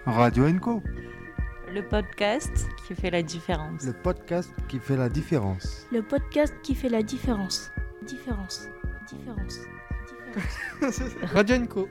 Radio Enco, Le podcast qui fait la différence. le podcast qui fait la différence. Le podcast qui fait la différence. Différence. Différence. Différence. Radio Enco.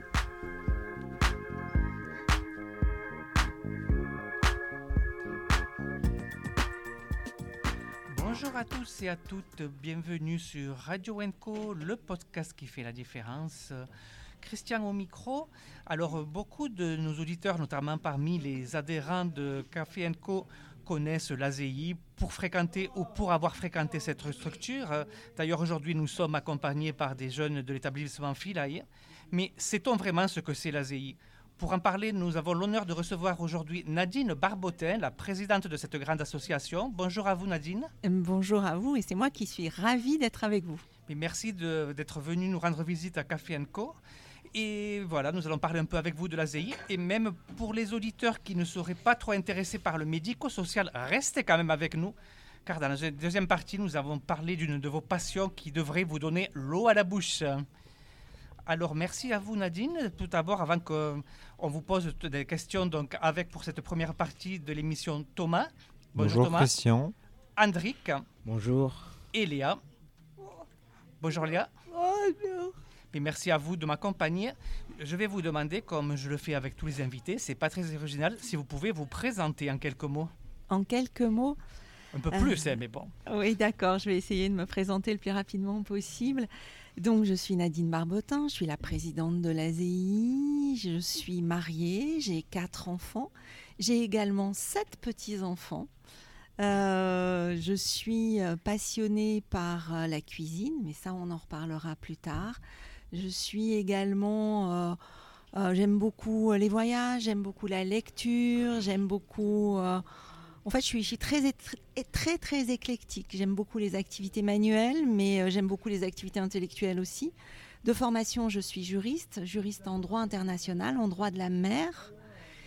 Bonjour à tous et à toutes, bienvenue sur Radio Enco, le podcast qui fait la différence. Christian au micro. Alors, beaucoup de nos auditeurs, notamment parmi les adhérents de Café Enco, connaissent l'ASEI pour fréquenter ou pour avoir fréquenté cette structure. D'ailleurs, aujourd'hui, nous sommes accompagnés par des jeunes de l'établissement Philae. Mais sait-on vraiment ce que c'est l'ASEI ? Pour en parler, nous avons l'honneur de recevoir aujourd'hui Nadine Barbotin, la présidente de cette grande association. Bonjour à vous, Nadine. Bonjour à vous, et c'est moi qui suis ravie d'être avec vous. Et merci d'être venue nous rendre visite à Café Enco. Et voilà, nous allons parler un peu avec vous de l'ASEI. Et même pour les auditeurs qui ne seraient pas trop intéressés par le médico-social, restez quand même avec nous. Car dans la deuxième partie, nous avons parlé d'une de vos passions qui devrait vous donner l'eau à la bouche. Alors, merci à vous, Nadine. Tout d'abord, avant qu'on vous pose des questions, donc, avec pour cette première partie de l'émission, Thomas. Bonjour Thomas. Christian. Andric Bonjour. et Léa. Bonjour Léa. Et merci à vous de m'accompagner. Je vais vous demander, comme je le fais avec tous les invités, c'est pas très original, si vous pouvez vous présenter en quelques mots. En quelques mots, Un peu plus, mais bon. oui d'accord, je vais essayer de me présenter le plus rapidement possible. Donc je suis Nadine Barbotin, je suis la présidente de l'ASEI, je suis mariée, j'ai 4 enfants, j'ai également 7 petits-enfants. Je suis passionnée par la cuisine, mais ça on en reparlera plus tard. Je suis également, j'aime beaucoup les voyages, j'aime beaucoup la lecture, j'aime beaucoup... en fait, je suis très éclectique. J'aime beaucoup les activités manuelles, mais j'aime beaucoup les activités intellectuelles aussi. De formation, je suis juriste en droit international, en droit de la mer.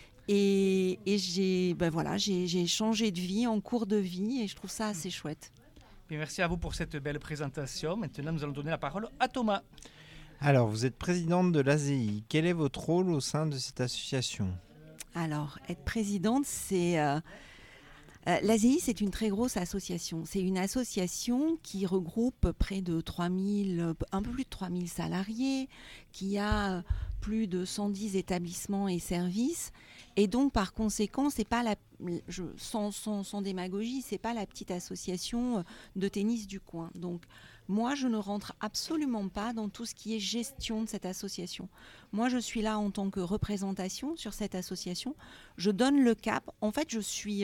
Et j'ai changé de vie en cours de vie et je trouve ça assez chouette. Et merci à vous pour cette belle présentation. Maintenant, nous allons donner la parole à Thomas. Alors, vous êtes présidente de l'ASEI. Quel est votre rôle au sein de cette association ? Alors, être présidente, c'est... l'ASEI, c'est une très grosse association. C'est une association qui regroupe près de un peu plus de 3000 salariés, qui a plus de 110 établissements et services. Et donc, par conséquent, c'est pas sans démagogie, c'est pas la petite association de tennis du coin. Donc, moi, je ne rentre absolument pas dans tout ce qui est gestion de cette association. Moi, je suis là en tant que représentation sur cette association. Je donne le cap. En fait, je suis...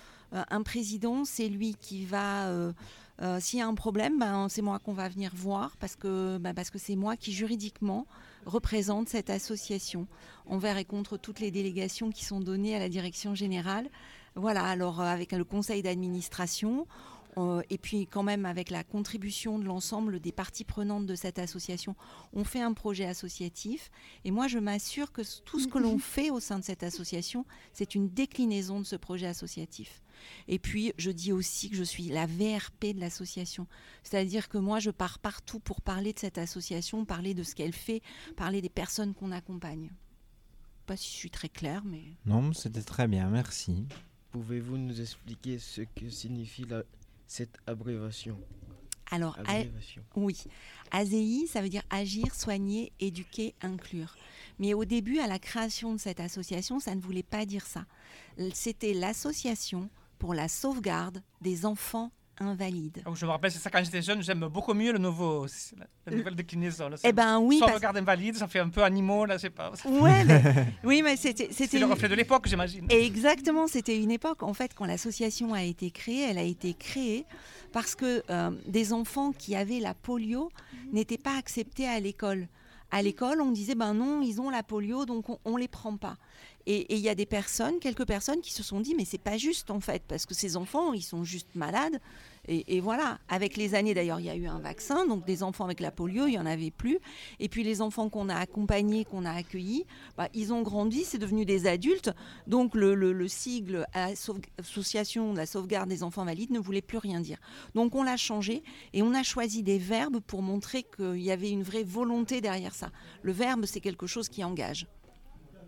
un président, c'est lui qui va... s'il y a un problème, c'est moi qu'on va venir voir parce que c'est moi qui juridiquement représente cette association envers et contre toutes les délégations qui sont données à la direction générale. Voilà, alors avec le conseil d'administration... et puis quand même avec la contribution de l'ensemble des parties prenantes de cette association, on fait un projet associatif. Et moi, je m'assure que tout ce que l'on fait au sein de cette association, c'est une déclinaison de ce projet associatif. Et puis, je dis aussi que je suis la VRP de l'association. C'est-à-dire que moi, je pars partout pour parler de cette association, parler de ce qu'elle fait, parler des personnes qu'on accompagne. Je ne sais pas si je suis très claire, mais... Non, c'était très bien, merci. Pouvez-vous nous expliquer ce que signifie cette abréviation ? Alors, oui, ASEI, ça veut dire agir, soigner, éduquer, inclure. Mais au début, à la création de cette association, ça ne voulait pas dire ça. C'était l'association pour la sauvegarde des enfants invalides. Donc, je me rappelle, c'est ça quand j'étais jeune, j'aime beaucoup mieux la nouvelle déclinaison. Là, eh ben oui, sauvegarde invalide, ça fait un peu animaux, là, je sais pas. Ouais, oui, mais c'était le reflet de l'époque, j'imagine. Exactement, c'était une époque. En fait, quand l'association a été créée, elle a été créée parce que des enfants qui avaient la polio n'étaient pas acceptés à l'école. À l'école, on disait, non, ils ont la polio, donc on les prend pas. Et il y a quelques personnes qui se sont dit, mais c'est pas juste en fait, parce que ces enfants, ils sont juste malades. Et voilà, avec les années d'ailleurs, il y a eu un vaccin, donc des enfants avec la polio, il n'y en avait plus. Et puis les enfants qu'on a accompagnés, qu'on a accueillis, ils ont grandi, c'est devenu des adultes. Donc le sigle Association de la sauvegarde des enfants valides ne voulait plus rien dire. Donc on l'a changé et on a choisi des verbes pour montrer qu'il y avait une vraie volonté derrière ça. Le verbe, c'est quelque chose qui engage.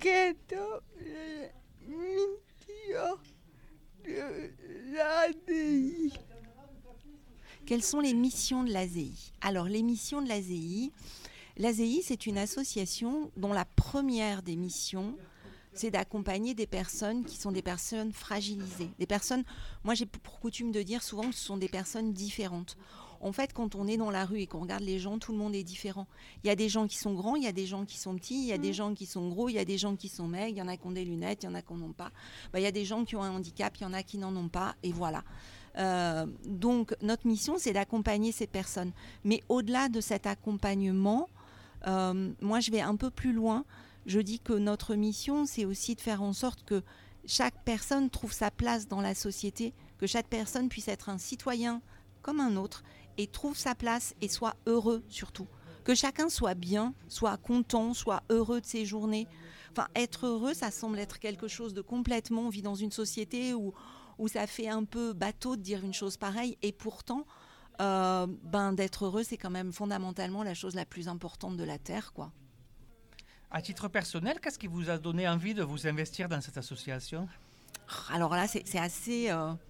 quelle est la mission de l'ASEI? Quelles sont les missions de l'ASEI? Alors, les missions de l'ASEI, c'est une association dont la première des missions, c'est d'accompagner des personnes qui sont des personnes fragilisées. Des personnes, moi j'ai pour coutume de dire souvent que ce sont des personnes différentes. En fait, quand on est dans la rue et qu'on regarde les gens, tout le monde est différent. Il y a des gens qui sont grands, il y a des gens qui sont petits, il y a des gens qui sont gros, il y a des gens qui sont maigres, il y en a qui ont des lunettes, il y en a qui n'en ont pas. Il y a des gens qui ont un handicap, il y en a qui n'en ont pas, et voilà. Donc, notre mission, c'est d'accompagner ces personnes. Mais au-delà de cet accompagnement, moi, je vais un peu plus loin. Je dis que notre mission, c'est aussi de faire en sorte que chaque personne trouve sa place dans la société, que chaque personne puisse être un citoyen comme un autre et trouve sa place et soit heureux surtout. Que chacun soit bien, soit content, soit heureux de ses journées. Enfin, être heureux, ça semble être quelque chose de complètement... On vit dans une société où ça fait un peu bateau de dire une chose pareille et pourtant, d'être heureux, c'est quand même fondamentalement la chose la plus importante de la Terre, quoi. À titre personnel, qu'est-ce qui vous a donné envie de vous investir dans cette association? Alors là, c'est assez...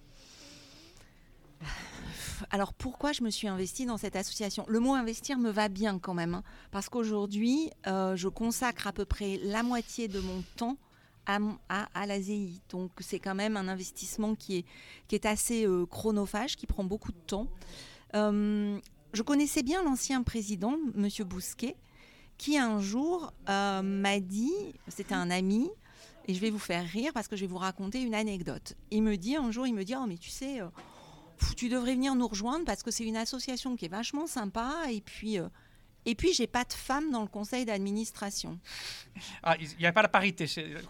Alors pourquoi je me suis investie dans cette association? Le mot investir me va bien quand même, hein, parce qu'aujourd'hui, je consacre à peu près la moitié de mon temps à l'ASEI. Donc c'est quand même un investissement qui est assez chronophage, qui prend beaucoup de temps. Je connaissais bien l'ancien président, M. Bousquet, qui un jour m'a dit, c'était un ami, et je vais vous faire rire parce que je vais vous raconter une anecdote. Un jour, il me dit, oh mais tu sais, tu devrais venir nous rejoindre parce que c'est une association qui est vachement sympa, et puis j'ai pas de femme dans le conseil d'administration. Ah, il n'y a pas la parité.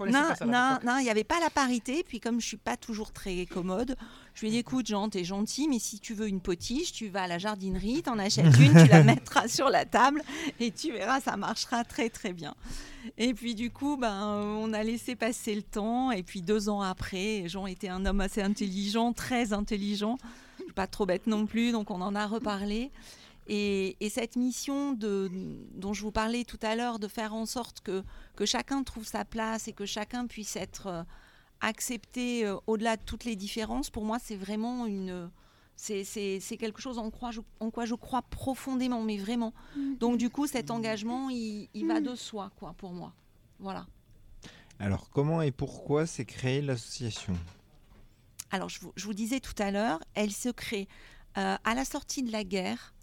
Non, il n'y avait pas la parité. Puis comme je suis pas toujours très commode, je lui ai dit, écoute Jean, t'es gentil, mais si tu veux une potiche, tu vas à la jardinerie, t'en achètes une, tu la mettras sur la table et tu verras, ça marchera très très bien. Et puis du coup, on a laissé passer le temps. Et puis 2 ans après, Jean était un homme assez intelligent, très intelligent, pas trop bête non plus, donc on en a reparlé. Et cette mission dont je vous parlais tout à l'heure, de faire en sorte que chacun trouve sa place et que chacun puisse être accepté au-delà de toutes les différences, pour moi, c'est vraiment c'est quelque chose en quoi je crois profondément, mais vraiment. Donc du coup, cet engagement, il va de soi, quoi, pour moi. Voilà. Alors, comment et pourquoi s'est créée l'association? Alors, je vous disais tout à l'heure, elle se crée à la sortie de la guerre,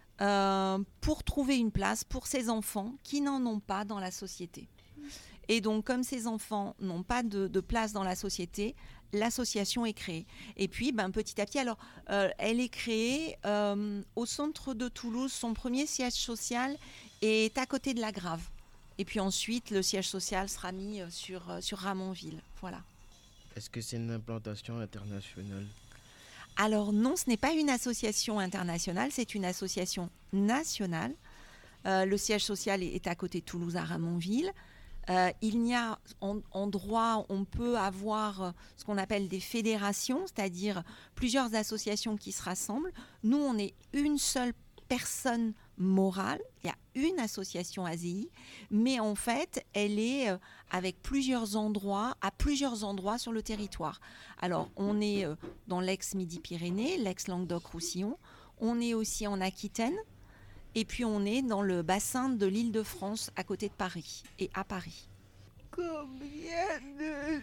pour trouver une place pour ces enfants qui n'en ont pas dans la société. Et donc, comme ces enfants n'ont pas de place dans la société, l'association est créée. Et puis, petit à petit, alors, elle est créée au centre de Toulouse. Son premier siège social est à côté de la Grave. Et puis ensuite, le siège social sera mis sur Ramonville. Voilà. Est-ce que c'est une implantation internationale? Alors non, ce n'est pas une association internationale, c'est une association nationale. Le siège social est à côté de Toulouse, à Ramonville. Il n'y a en droit, on peut avoir ce qu'on appelle des fédérations, c'est-à-dire plusieurs associations qui se rassemblent. Nous, on est une seule personne morale. Il y a une association ASEI, mais en fait, elle est avec plusieurs endroits, à plusieurs endroits sur le territoire. Alors, on est dans l'ex-Midi-Pyrénées, l'ex-Languedoc-Roussillon. On est aussi en Aquitaine. Et puis, on est dans le bassin de l'Île-de-France, à côté de Paris et à Paris. Combien de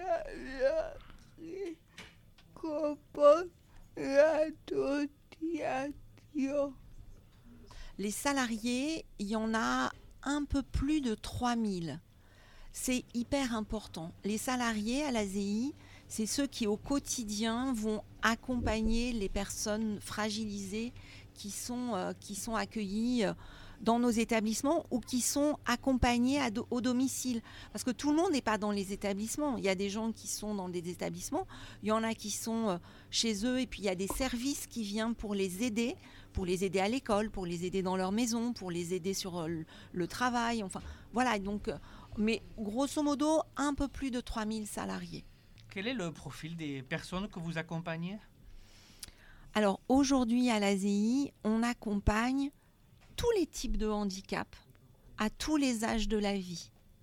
salariés compose l'association? Les salariés, il y en a un peu plus de 3000. C'est hyper important. Les salariés à l'ASEI, c'est ceux qui au quotidien vont accompagner les personnes fragilisées qui sont accueillies dans nos établissements ou qui sont accompagnés au domicile. Parce que tout le monde n'est pas dans les établissements. Il y a des gens qui sont dans des établissements, il y en a qui sont chez eux, et puis il y a des services qui viennent pour les aider à l'école, pour les aider dans leur maison, pour les aider sur le travail. Enfin, voilà. Donc, mais grosso modo, un peu plus de 3000 salariés. Quel est le profil des personnes que vous accompagnez? Alors aujourd'hui à l'ASEI, on accompagne tous les types de handicap à tous les âges de la vie.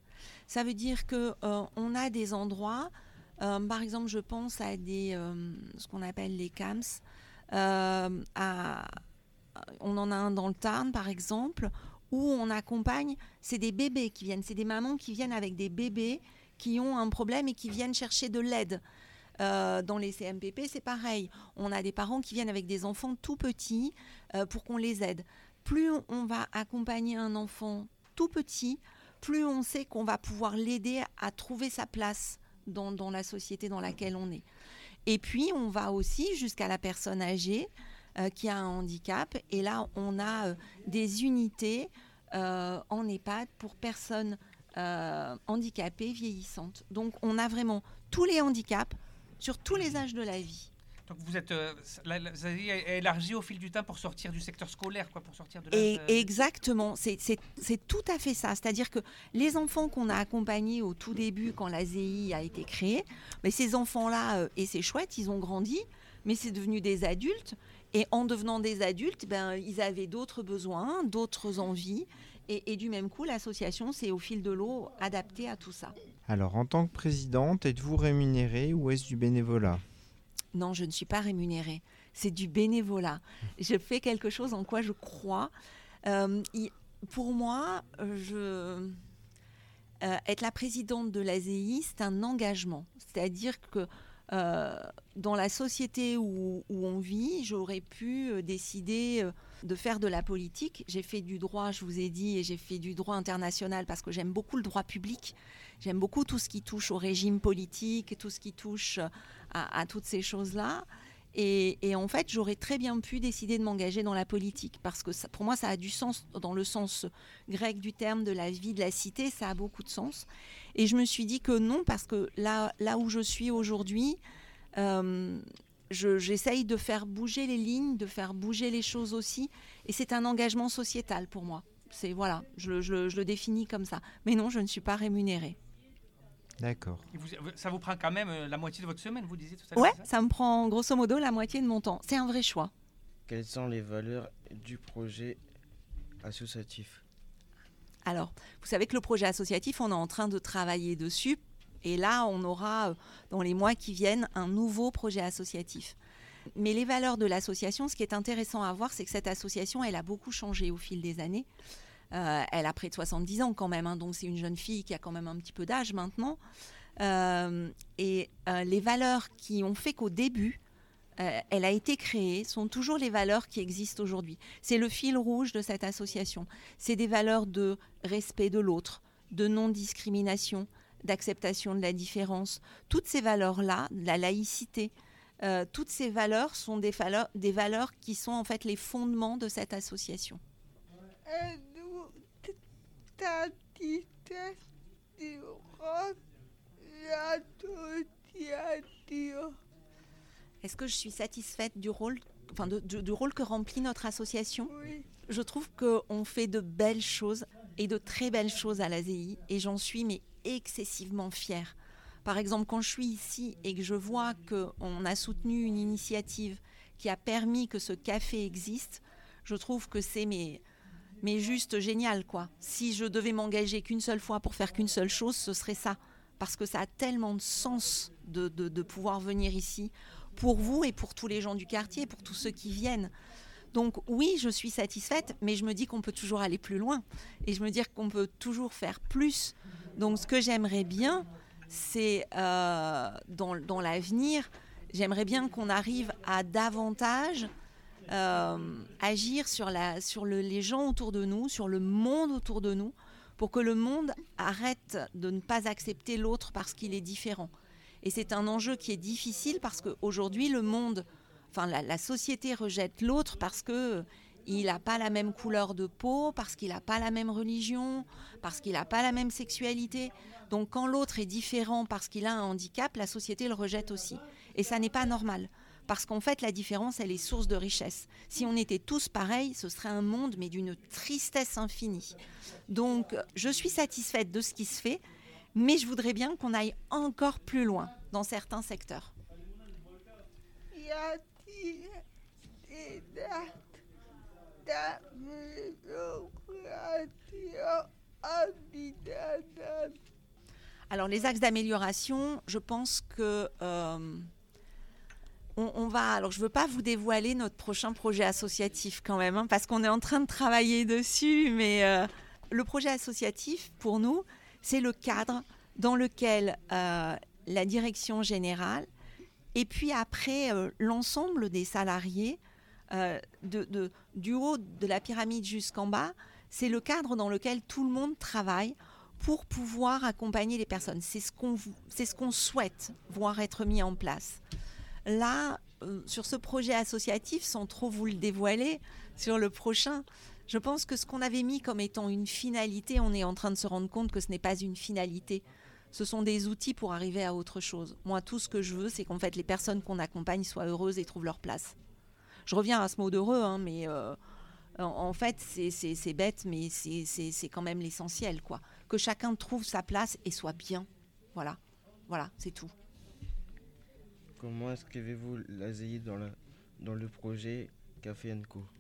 Ça veut dire qu'on a des endroits, par exemple, je pense à ce qu'on appelle les CAMS. On en a un dans le Tarn, par exemple, où on accompagne, c'est des bébés qui viennent, c'est des mamans qui viennent avec des bébés qui ont un problème et qui viennent chercher de l'aide. Dans les CMPP, c'est pareil. On a des parents qui viennent avec des enfants tout petits pour qu'on les aide. Plus on va accompagner un enfant tout petit, plus on sait qu'on va pouvoir l'aider à trouver sa place dans la société dans laquelle on est. Et puis, on va aussi jusqu'à la personne âgée qui a un handicap. Et là, on a des unités en EHPAD pour personnes handicapées, vieillissantes. Donc, on a vraiment tous les handicaps sur tous les âges de la vie. Donc vous êtes élargi au fil du temps pour sortir du secteur scolaire, quoi, pour sortir de Exactement, c'est tout à fait ça. C'est-à-dire que les enfants qu'on a accompagnés au tout début, quand l'ASEI a été créée, mais ces enfants-là, et c'est chouette, ils ont grandi, mais c'est devenu des adultes. Et en devenant des adultes, ils avaient d'autres besoins, d'autres envies. Et du même coup, l'association s'est au fil de l'eau adaptée à tout ça. Alors, en tant que présidente, êtes-vous rémunérée ou est-ce du bénévolat ? Non, je ne suis pas rémunérée. C'est du bénévolat. Je fais quelque chose en quoi je crois. Pour moi, être la présidente de l'ASEI, c'est un engagement. C'est-à-dire que dans la société où on vit, j'aurais pu décider de faire de la politique. J'ai fait du droit, je vous ai dit, et j'ai fait du droit international parce que j'aime beaucoup le droit public. J'aime beaucoup tout ce qui touche au régime politique, tout ce qui touche à toutes ces choses-là. Et en fait, j'aurais très bien pu décider de m'engager dans la politique parce que pour moi, ça a du sens dans le sens grec du terme de la vie de la cité, ça a beaucoup de sens. Et je me suis dit que non, parce que là où je suis aujourd'hui, j'essaye de faire bouger les lignes, de faire bouger les choses aussi. Et c'est un engagement sociétal pour moi. Voilà, je le définis comme ça. Mais non, je ne suis pas rémunérée. D'accord. Et ça vous prend quand même la moitié de votre semaine, vous disiez tout à l'heure? Ouais, ça me prend grosso modo la moitié de mon temps. C'est un vrai choix. Quelles sont les valeurs du projet associatif ? Alors, vous savez que le projet associatif, on est en train de travailler dessus. Et là, on aura, dans les mois qui viennent, un nouveau projet associatif. Mais les valeurs de l'association, ce qui est intéressant à voir, c'est que cette association, elle a beaucoup changé au fil des années. Elle a près de 70 ans quand même, hein, donc c'est une jeune fille qui a quand même un petit peu d'âge maintenant. Les valeurs qui ont fait qu'au début, elle a été créée, sont toujours les valeurs qui existent aujourd'hui. C'est le fil rouge de cette association. C'est des valeurs de respect de l'autre, de non-discrimination, d'acceptation de la différence. Toutes ces valeurs-là, la laïcité, toutes ces valeurs sont des valeurs qui sont en fait les fondements de cette association. Est-ce que je suis satisfaite du rôle, du rôle que remplit notre association ? Oui. Je trouve qu'on fait de belles choses et de très belles choses à l'ASEI et j'en suis excessivement fière. Par exemple, quand je suis ici et que je vois qu'on a soutenu une initiative qui a permis que ce café existe, je trouve que c'est juste génial, quoi. Si je devais m'engager qu'une seule fois pour faire qu'une seule chose, ce serait ça. Parce que ça a tellement de sens de pouvoir venir ici pour vous et pour tous les gens du quartier, pour tous ceux qui viennent. Donc oui, je suis satisfaite, mais je me dis qu'on peut toujours aller plus loin. Et je me dis qu'on peut toujours faire plus. Donc ce que j'aimerais bien, c'est dans l'avenir, j'aimerais bien qu'on arrive à davantage agir sur les gens autour de nous, sur le monde autour de nous, pour que le monde arrête de ne pas accepter l'autre parce qu'il est différent. Et c'est un enjeu qui est difficile parce qu'aujourd'hui, le monde, la société rejette l'autre parce qu'il n'a pas la même couleur de peau, parce qu'il n'a pas la même religion, parce qu'il n'a pas la même sexualité. Donc quand l'autre est différent parce qu'il a un handicap, la société le rejette aussi. Et ça n'est pas normal. Parce qu'en fait, la différence, elle est source de richesse. Si on était tous pareils, ce serait un monde, mais d'une tristesse infinie. Donc, je suis satisfaite de ce qui se fait, mais je voudrais bien qu'on aille encore plus loin dans certains secteurs. Y a-t-il des dates d'amélioration antidécennale ? Alors, les axes d'amélioration, je pense que on va... Alors, je ne veux pas vous dévoiler notre prochain projet associatif quand même, parce qu'on est en train de travailler dessus, mais le projet associatif, pour nous, c'est le cadre dans lequel la direction générale et puis après l'ensemble des salariés, du haut de la pyramide jusqu'en bas, c'est le cadre dans lequel tout le monde travaille pour pouvoir accompagner les personnes. C'est ce qu'on souhaite voir être mis en place. Là, sur ce projet associatif, sans trop vous le dévoiler, sur le prochain, je pense que ce qu'on avait mis comme étant une finalité, on est en train de se rendre compte que ce n'est pas une finalité. Ce sont des outils pour arriver à autre chose. Moi, tout ce que je veux, c'est qu'en fait, les personnes qu'on accompagne soient heureuses et trouvent leur place. Je reviens à ce mot d'heureux, hein, mais en fait, c'est bête, mais c'est quand même l'essentiel, quoi. Que chacun trouve sa place et soit bien. Voilà, c'est tout. Comment inscrivez-vous l'ASEI dans le projet Café & Co?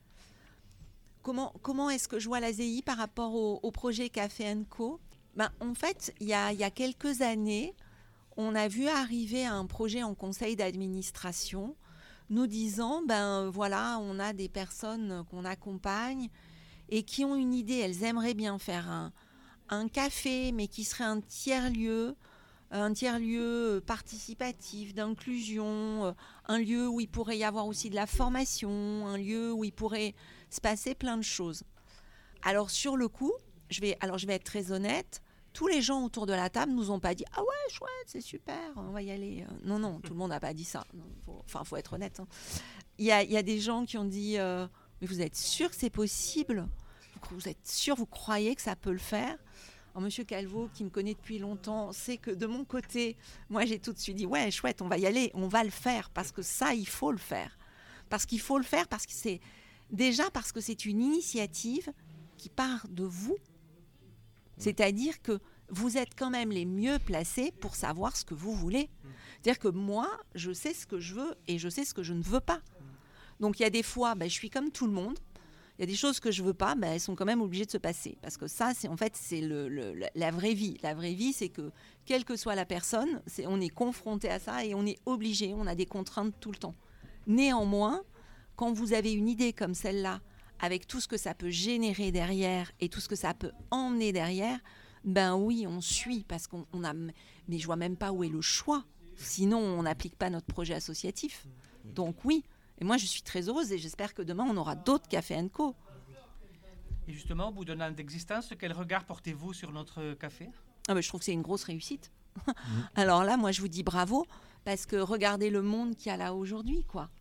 Comment est-ce que je vois l'ASEI par rapport au projet Café & Co? En fait, il y a quelques années, on a vu arriver un projet en conseil d'administration nous disant, voilà, on a des personnes qu'on accompagne et qui ont une idée, elles aimeraient bien faire un café, mais qui serait un tiers-lieu participatif, d'inclusion, un lieu où il pourrait y avoir aussi de la formation, un lieu où il pourrait se passer plein de choses. Alors sur le coup, je vais être très honnête, tous les gens autour de la table nous ont pas dit « Ah ouais, chouette, c'est super, on va y aller ». Non, tout le monde n'a pas dit ça. Faut être honnête. Hein. Il y a des gens qui ont dit « Mais vous êtes sûr que c'est possible ? Vous êtes sûr, vous croyez que ça peut le faire ?» Alors, Monsieur Calvo, qui me connaît depuis longtemps, sait que de mon côté, moi j'ai tout de suite dit « Ouais, chouette, on va y aller, on va le faire, parce que ça, il faut le faire. » Parce qu'il faut le faire, parce que c'est une initiative qui part de vous. C'est-à-dire que vous êtes quand même les mieux placés pour savoir ce que vous voulez. C'est-à-dire que moi, je sais ce que je veux et je sais ce que je ne veux pas. Donc il y a des fois, je suis comme tout le monde. Il y a des choses que je ne veux pas, elles sont quand même obligées de se passer. Parce que ça, c'est la vraie vie. La vraie vie, c'est que, quelle que soit la personne, on est confronté à ça et on est obligé, on a des contraintes tout le temps. Néanmoins, quand vous avez une idée comme celle-là, avec tout ce que ça peut générer derrière et tout ce que ça peut emmener derrière, oui, on suit parce qu'on a... Mais je vois même pas où est le choix. Sinon, on n'applique pas notre projet associatif. Donc oui, et moi je suis très heureuse et j'espère que demain on aura d'autres Café & Co. Et justement, au bout d'un an d'existence, quel regard portez-vous sur notre café ? Je trouve que c'est une grosse réussite. Alors là, moi je vous dis bravo, parce que regardez le monde qu'il y a là aujourd'hui, quoi.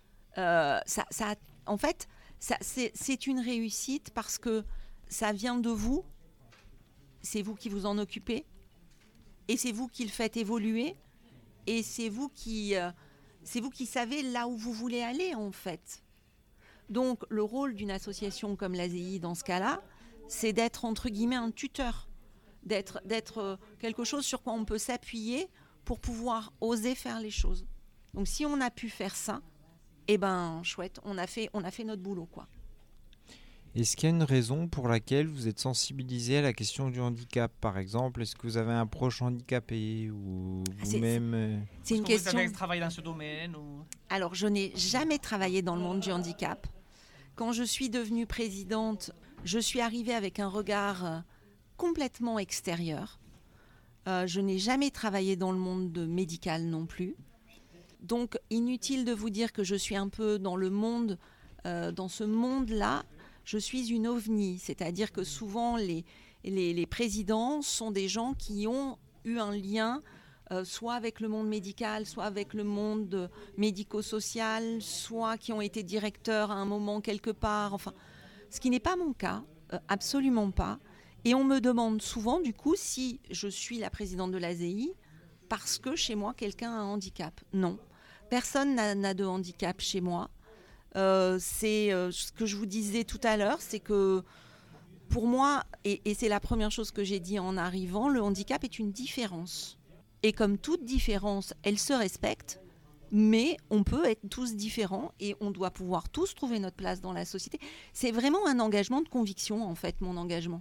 En fait... c'est une réussite parce que ça vient de vous, c'est vous qui vous en occupez, et c'est vous qui le faites évoluer, et c'est vous qui savez là où vous voulez aller, en fait. Donc, le rôle d'une association comme l'ASEI, dans ce cas-là, c'est d'être, entre guillemets, un tuteur, d'être quelque chose sur quoi on peut s'appuyer pour pouvoir oser faire les choses. Donc, si on a pu faire ça, chouette, on a fait notre boulot, quoi. Est-ce qu'il y a une raison pour laquelle vous êtes sensibilisé à la question du handicap, par exemple? Est-ce que vous avez un proche handicapé ou vous-même C'est une question. Vous avez travaillé dans ce domaine ou... Alors, je n'ai jamais travaillé dans le monde du handicap. Quand je suis devenue présidente, je suis arrivée avec un regard complètement extérieur. Je n'ai jamais travaillé dans le monde médical non plus. Donc, inutile de vous dire que je suis un peu dans le monde, dans ce monde-là, je suis une ovni. C'est-à-dire que souvent, les présidents sont des gens qui ont eu un lien, soit avec le monde médical, soit avec le monde médico-social, soit qui ont été directeurs à un moment quelque part. Enfin, ce qui n'est pas mon cas, absolument pas. Et on me demande souvent, du coup, si je suis la présidente de l'ASEI parce que chez moi, quelqu'un a un handicap. Non. Personne n'a de handicap chez moi. C'est ce que je vous disais tout à l'heure, c'est que pour moi, et c'est la première chose que j'ai dit en arrivant, le handicap est une différence. Et comme toute différence, elle se respecte, mais on peut être tous différents et on doit pouvoir tous trouver notre place dans la société. C'est vraiment un engagement de conviction, en fait, mon engagement.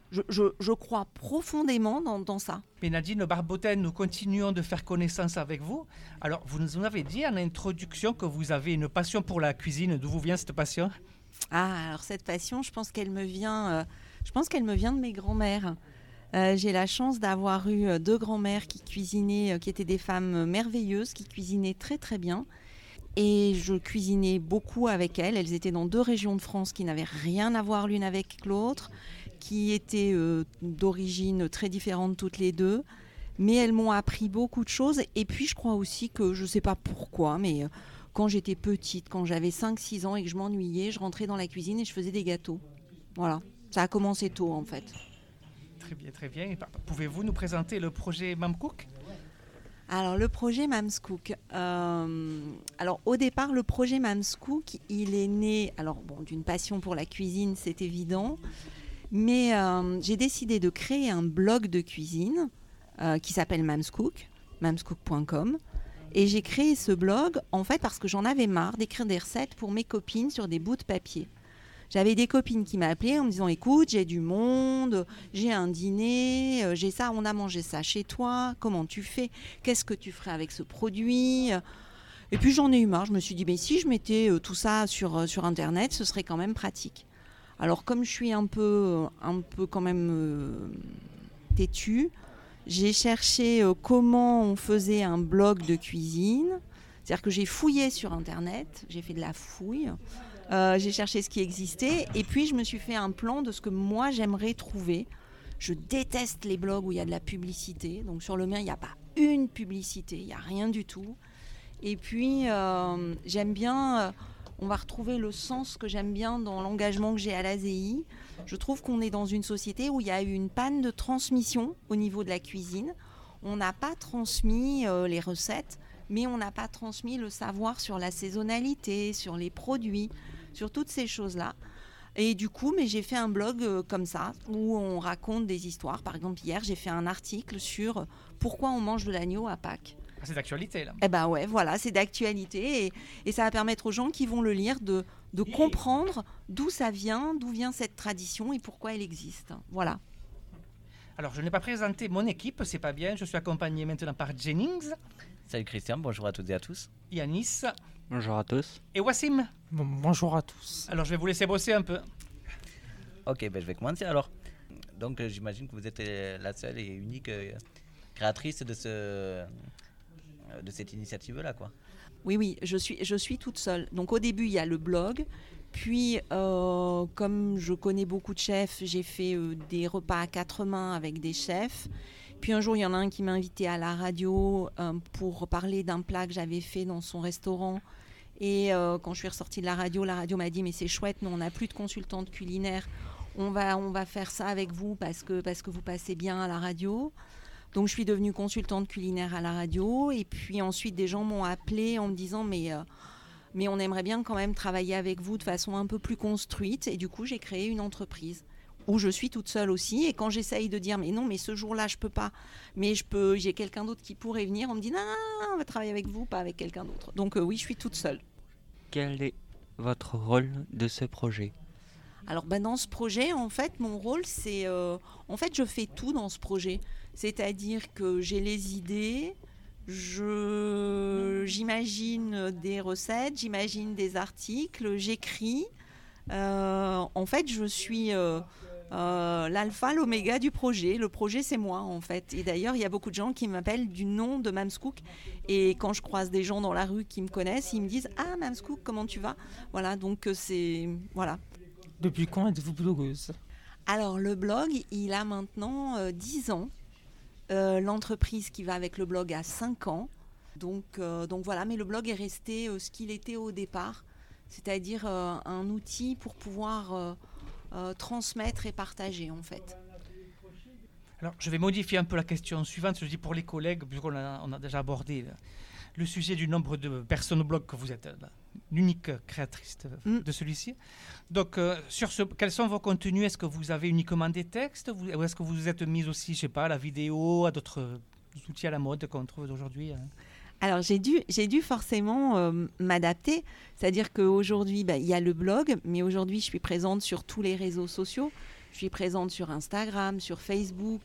Je crois profondément dans ça. Mais Nadine Barbotin, nous continuons de faire connaissance avec vous. Alors, vous nous avez dit en introduction que vous avez une passion pour la cuisine. D'où vous vient cette passion ? Ah, alors cette passion, je pense qu'elle me vient de mes grands-mères. J'ai la chance d'avoir eu 2 grands-mères qui cuisinaient, qui étaient des femmes merveilleuses, qui cuisinaient très très bien. Et je cuisinais beaucoup avec elles. Elles étaient dans 2 régions de France qui n'avaient rien à voir l'une avec l'autre, qui étaient d'origine très différente toutes les 2. Mais elles m'ont appris beaucoup de choses. Et puis je crois aussi que, je ne sais pas pourquoi, mais quand j'étais petite, quand j'avais 5-6 ans et que je m'ennuyais, je rentrais dans la cuisine et je faisais des gâteaux. Voilà, ça a commencé tôt en fait. Très bien, très bien. Pouvez-vous nous présenter le projet Mam Cook ? Alors le projet Mam's Cook. Alors au départ, le projet Mam's Cook, il est né d'une passion pour la cuisine, c'est évident. Mais j'ai décidé de créer un blog de cuisine qui s'appelle Mam's Cook, mamscook.com. Et j'ai créé ce blog en fait parce que j'en avais marre d'écrire des recettes pour mes copines sur des bouts de papier. J'avais des copines qui m'appelaient en me disant « Écoute, j'ai du monde, j'ai un dîner, j'ai ça, on a mangé ça chez toi, comment tu fais? Qu'est-ce que tu ferais avec ce produit ?» Et puis j'en ai eu marre, je me suis dit « Mais si je mettais tout ça sur Internet, ce serait quand même pratique. » Alors comme je suis un peu quand même têtue, j'ai cherché comment on faisait un blog de cuisine. C'est-à-dire que j'ai fouillé sur Internet, j'ai fait de la fouille. J'ai cherché ce qui existait et puis je me suis fait un plan de ce que moi j'aimerais trouver. Je déteste les blogs où il y a de la publicité. Donc sur le mien, il n'y a pas une publicité, il n'y a rien du tout. Et puis j'aime bien, on va retrouver le sens que j'aime bien dans l'engagement que j'ai à l'ASEI. Je trouve qu'on est dans une société où il y a eu une panne de transmission au niveau de la cuisine. On n'a pas transmis les recettes, mais on n'a pas transmis le savoir sur la saisonnalité, sur les produits, sur toutes ces choses-là. Et du coup, j'ai fait un blog comme ça, où on raconte des histoires. Par exemple, hier, j'ai fait un article sur pourquoi on mange de l'agneau à Pâques. Ah, c'est d'actualité, là. Eh ben ouais, voilà, c'est d'actualité. Et ça va permettre aux gens qui vont le lire de comprendre d'où ça vient, d'où vient cette tradition et pourquoi elle existe. Voilà. Alors, je n'ai pas présenté mon équipe, c'est pas bien. Je suis accompagné maintenant par Jennings. Salut Christian, bonjour à toutes et à tous. Yanis. Bonjour à tous. Et Wassim. Bonjour à tous. Alors, je vais vous laisser bosser un peu. Ok, je vais commencer alors. Donc, j'imagine que vous êtes la seule et unique créatrice de cette initiative-là, quoi. Oui, je suis toute seule. Donc, au début, il y a le blog. Puis, comme je connais beaucoup de chefs, j'ai fait des repas à 4 mains avec des chefs. Puis un jour, il y en a un qui m'a invité à la radio pour parler d'un plat que j'avais fait dans son restaurant. Et quand je suis ressortie de la radio m'a dit « Mais c'est chouette, nous, on n'a plus de consultante culinaire. On va faire ça avec vous parce que vous passez bien à la radio. » Donc, je suis devenue consultante culinaire à la radio. Et puis ensuite, des gens m'ont appelée en me disant « Mais on aimerait bien quand même travailler avec vous de façon un peu plus construite. » Et du coup, j'ai créé une entreprise où je suis toute seule aussi. Et quand j'essaye de dire « Mais non, mais ce jour-là, je peux pas. Mais j'ai quelqu'un d'autre qui pourrait venir. » On me dit « Non, on va travailler avec vous, pas avec quelqu'un d'autre. » Donc oui, je suis toute seule. Quel est votre rôle de ce projet ? Alors dans ce projet, en fait, mon rôle, c'est... en fait, je fais tout dans ce projet. C'est-à-dire que j'ai les idées, j'imagine des recettes, j'imagine des articles, j'écris. En fait, je suis l'alpha, l'oméga du projet. Le projet, c'est moi, en fait. Et d'ailleurs, il y a beaucoup de gens qui m'appellent du nom de Mam's Cook. Et quand je croise des gens dans la rue qui me connaissent, ils me disent « Ah, Mam's Cook, comment tu vas ?» Voilà, donc c'est... Voilà. Depuis quand êtes-vous blogueuse ? Alors, le blog, il a maintenant 10 ans. L'entreprise qui va avec le blog a 5 ans. Donc voilà, mais le blog est resté ce qu'il était au départ. C'est-à-dire un outil pour pouvoir transmettre et partager, en fait. Alors, je vais modifier un peu la question suivante. Je dis pour les collègues, puisqu'on a déjà abordé le sujet du nombre de personnes au blog que vous êtes l'unique créatrice de celui-ci. Donc, quels sont vos contenus ? Est-ce que vous avez uniquement des textes ou est-ce que vous vous êtes mis aussi, je sais pas, à la vidéo, à d'autres outils à la mode qu'on trouve aujourd'hui Alors, j'ai dû forcément m'adapter. C'est-à-dire qu'aujourd'hui, il y a le blog, mais aujourd'hui, je suis présente sur tous les réseaux sociaux. Je suis présente sur Instagram, sur Facebook,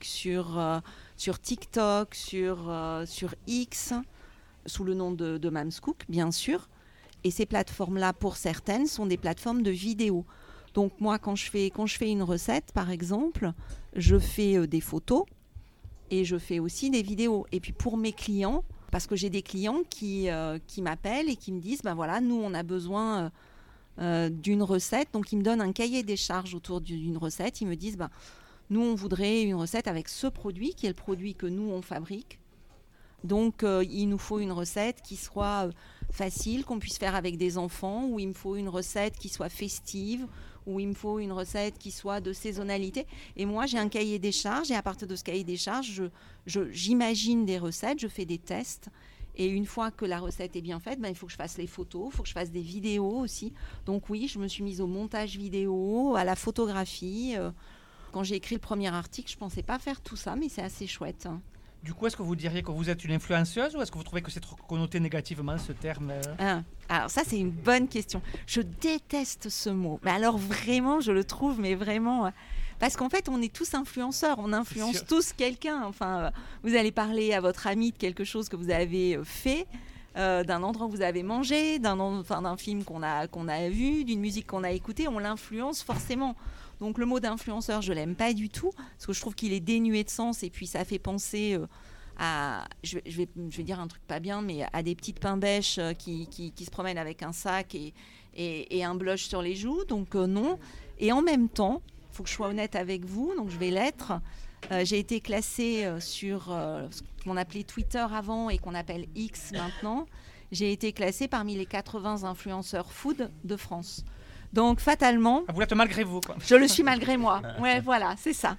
sur TikTok, sur X, sous le nom de Mamscook, bien sûr. Et ces plateformes-là, pour certaines, sont des plateformes de vidéos. Donc moi, quand je fais une recette, par exemple, je fais des photos et je fais aussi des vidéos. Et puis pour mes clients, parce que j'ai des clients qui m'appellent et qui me disent, ben voilà, nous, on a besoin d'une recette. Donc ils me donnent un cahier des charges autour d'une recette. Ils me disent, ben, nous, on voudrait une recette avec ce produit, qui est le produit que nous, on fabrique. Donc, il nous faut une recette qui soit facile, qu'on puisse faire avec des enfants, ou il me faut une recette qui soit festive, ou il me faut une recette qui soit de saisonnalité. Et moi, j'ai un cahier des charges, et à partir de ce cahier des charges, j'imagine des recettes, je fais des tests. Et une fois que la recette est bien faite, ben, il faut que je fasse les photos, il faut que je fasse des vidéos aussi. Donc oui, je me suis mise au montage vidéo, à la photographie. Quand j'ai écrit le premier article, je ne pensais pas faire tout ça, mais c'est assez chouette. Du coup, est-ce que vous diriez que vous êtes une influenceuse ou est-ce que vous trouvez que c'est trop connoté négativement, ce terme Alors ça, c'est une bonne question. Je déteste ce mot. Mais alors vraiment, je le trouve, mais vraiment... Parce qu'en fait, on est tous influenceurs. On influence tous quelqu'un. Enfin, vous allez parler à votre ami de quelque chose que vous avez fait, d'un endroit où vous avez mangé, d'un film qu'on a vu, d'une musique qu'on a écoutée. On l'influence forcément. Donc le mot d'influenceur, je l'aime pas du tout, parce que je trouve qu'il est dénué de sens, et puis ça fait penser à, je vais dire un truc pas bien, mais à des petites pains-bêches qui se promènent avec un sac et un blush sur les joues, donc non. Et en même temps, il faut que je sois honnête avec vous, donc je vais l'être. J'ai été classée sur ce qu'on appelait Twitter avant et qu'on appelle X maintenant. J'ai été classée parmi les 80 influenceurs food de France. Donc, fatalement... Vous l'êtes malgré vous, quoi. Je le suis malgré moi. Ouais, voilà, c'est ça.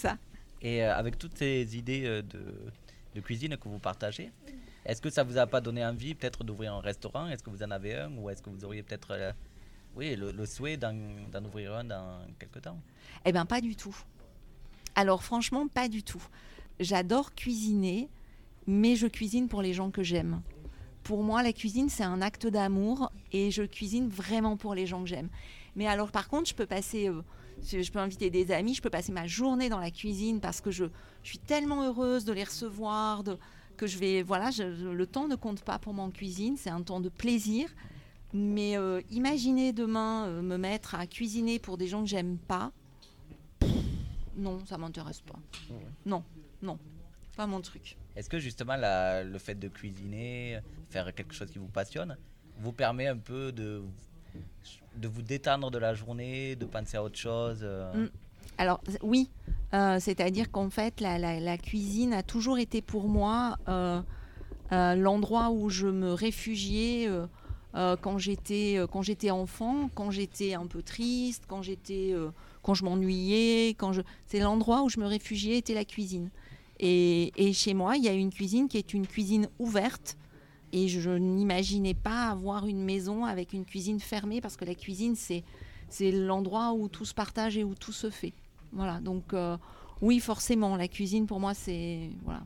Et avec toutes ces idées de cuisine que vous partagez, est-ce que ça vous a pas donné envie peut-être d'ouvrir un restaurant ? Est-ce que vous en avez un ? Ou est-ce que vous auriez peut-être le souhait d'en ouvrir un dans quelques temps ? Eh bien, pas du tout. Alors, franchement, pas du tout. J'adore cuisiner, mais je cuisine pour les gens que j'aime. Pour moi, la cuisine, c'est un acte d'amour et je cuisine vraiment pour les gens que j'aime. Mais alors, par contre, je peux inviter des amis, je peux passer ma journée dans la cuisine parce que je suis tellement heureuse de les recevoir, que je vais... Voilà, le temps ne compte pas pour moi en cuisine, c'est un temps de plaisir. Mais imaginez demain me mettre à cuisiner pour des gens que j'aime pas. Non, ça m'intéresse pas. Non, pas mon truc. Est-ce que justement le fait de cuisiner, faire quelque chose qui vous passionne, vous permet un peu de vous détendre de la journée, de penser à autre chose Alors oui, c'est-à-dire qu'en fait la cuisine a toujours été pour moi l'endroit où je me réfugiais quand j'étais enfant, quand j'étais un peu triste, quand je m'ennuyais, c'est l'endroit où je me réfugiais était la cuisine. Et chez moi, il y a une cuisine qui est une cuisine ouverte. Et je n'imaginais pas avoir une maison avec une cuisine fermée parce que la cuisine, c'est l'endroit où tout se partage et où tout se fait. Voilà, donc oui, forcément, la cuisine, pour moi, c'est... Voilà,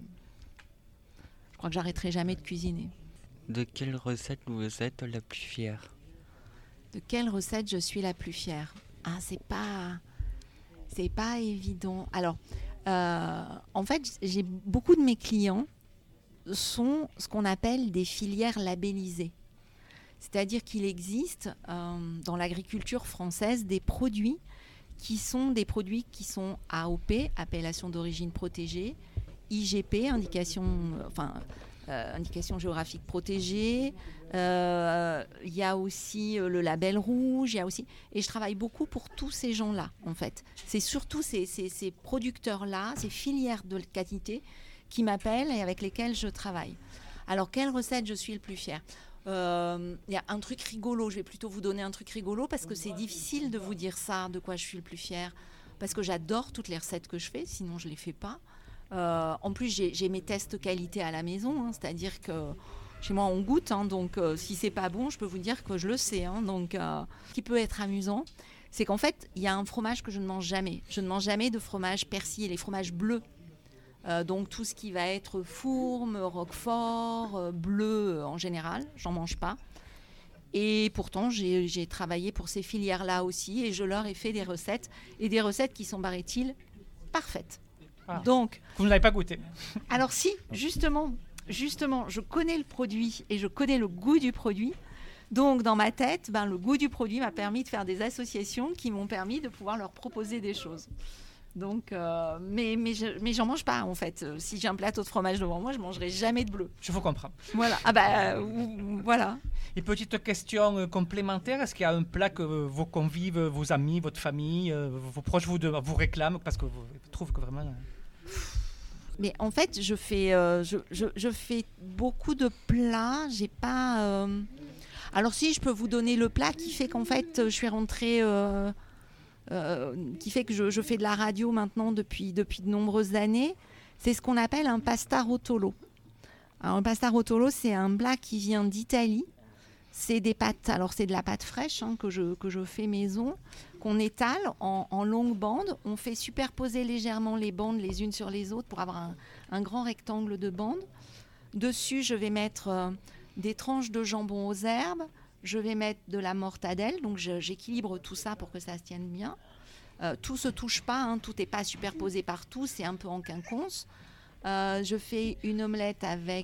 je crois que j'arrêterai jamais de cuisiner. De quelle recette vous êtes la plus fière ? De quelle recette je suis la plus fière ? Ah, c'est pas évident. Alors... en fait, j'ai beaucoup de mes clients sont ce qu'on appelle des filières labellisées. C'est-à-dire qu'il existe dans l'agriculture française des produits qui sont AOP, appellation d'origine protégée, IGP, indication géographique protégée. Il y a aussi le label rouge. Et je travaille beaucoup pour tous ces gens-là, en fait. C'est surtout ces producteurs-là, ces filières de qualité qui m'appellent et avec lesquels je travaille. Alors, quelle recette je suis le plus fière ? Il y a un truc rigolo. Je vais plutôt vous donner un truc rigolo parce que c'est difficile de vous dire ça, de quoi je suis le plus fière. Parce que j'adore toutes les recettes que je fais, sinon je ne les fais pas. En plus, j'ai mes tests qualité à la maison, c'est-à-dire que chez moi, on goûte, donc si c'est pas bon, je peux vous dire que je le sais. Donc, ce qui peut être amusant, c'est qu'en fait, il y a un fromage que je ne mange jamais. Je ne mange jamais de fromage persillé, les fromages bleus. Donc, tout ce qui va être fourme, roquefort, bleu en général, j'en mange pas. Et pourtant, j'ai travaillé pour ces filières-là aussi et je leur ai fait des recettes. Et des recettes qui sont, paraît-il, parfaites. Ah. Donc, Vous ne l'avez pas goûté. alors si, justement, je connais le produit et je connais le goût du produit. Donc, dans ma tête, le goût du produit m'a permis de faire des associations qui m'ont permis de pouvoir leur proposer des choses. Donc, mais j'en mange pas, en fait. Si j'ai un plateau de fromage devant moi, je mangerai jamais de bleu. Je vous comprends. Voilà. Voilà. Et petite question complémentaire, est-ce qu'il y a un plat que vos convives, vos amis, votre famille, vos proches vous réclament parce que vous trouvent que vraiment... Mais en fait, je fais beaucoup de plats. J'ai pas... Alors si, je peux vous donner le plat qui fait qu'en fait, je suis rentrée... qui fait que je fais de la radio maintenant depuis de nombreuses années. C'est ce qu'on appelle un pasta rotolo. Alors, un pasta rotolo, c'est un plat qui vient d'Italie. C'est des pâtes, alors c'est de la pâte fraîche que je fais maison, qu'on étale en longues bandes. On fait superposer légèrement les bandes les unes sur les autres pour avoir un grand rectangle de bandes. Dessus, je vais mettre des tranches de jambon aux herbes. Je vais mettre de la mortadelle, donc j'équilibre tout ça pour que ça se tienne bien. Tout ne se touche pas, tout n'est pas superposé partout, c'est un peu en quinconce. Je fais une omelette avec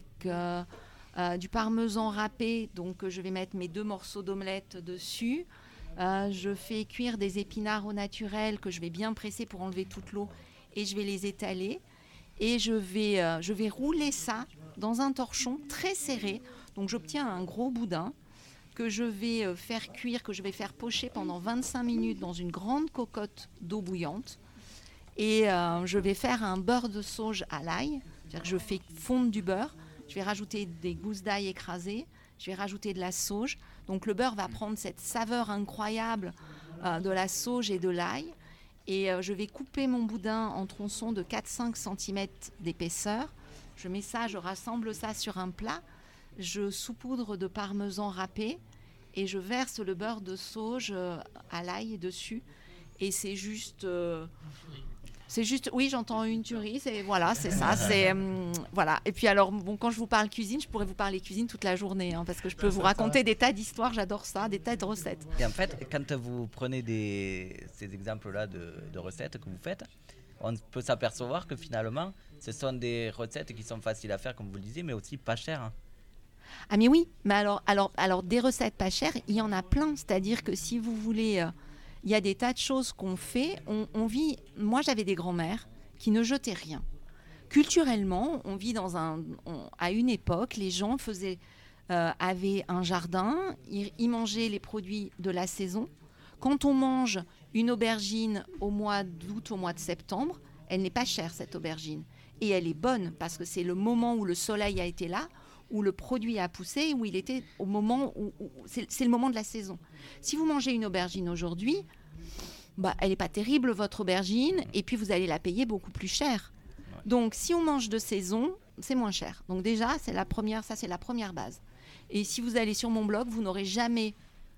du parmesan râpé, donc je vais mettre mes 2 morceaux d'omelette dessus. Je fais cuire des épinards au naturel que je vais bien presser pour enlever toute l'eau et je vais les étaler. Et je vais rouler ça dans un torchon très serré, donc j'obtiens un gros boudin que je vais faire cuire, que je vais faire pocher pendant 25 minutes dans une grande cocotte d'eau bouillante. Et je vais faire un beurre de sauge à l'ail, c'est-à-dire que je fais fondre du beurre. Je vais rajouter des gousses d'ail écrasées, je vais rajouter de la sauge. Donc le beurre va prendre cette saveur incroyable de la sauge et de l'ail. Et je vais couper mon boudin en tronçons de 4-5 cm d'épaisseur. Je mets ça, je rassemble ça sur un plat. Je saupoudre de parmesan râpé et je verse le beurre de sauge à l'ail dessus. Et c'est juste... oui, j'entends une tuerie, c'est ça. Voilà. Et puis alors, quand je vous parle cuisine, je pourrais vous parler cuisine toute la journée, parce que je peux vous raconter des tas d'histoires, j'adore ça, des tas de recettes. Et en fait, quand vous prenez ces exemples-là de recettes que vous faites, on peut s'apercevoir que finalement, ce sont des recettes qui sont faciles à faire, comme vous le disiez, mais aussi pas chères. Ah mais oui, mais alors des recettes pas chères, il y en a plein. C'est-à-dire que si vous voulez... il y a des tas de choses qu'on fait. On vit... Moi, j'avais des grands-mères qui ne jetaient rien. Culturellement, on vit à une époque, les gens avaient un jardin, ils mangeaient les produits de la saison. Quand on mange une aubergine au mois d'août, au mois de septembre, elle n'est pas chère, cette aubergine. Et elle est bonne, parce que c'est le moment où le soleil a été là, où le produit a poussé, où il était au moment où c'est le moment de la saison. Si vous mangez une aubergine aujourd'hui, elle n'est pas terrible, votre aubergine, et puis vous allez la payer beaucoup plus cher. Donc, si on mange de saison, c'est moins cher. Donc déjà, c'est la première base. Et si vous allez sur mon blog, vous n'aurez jamais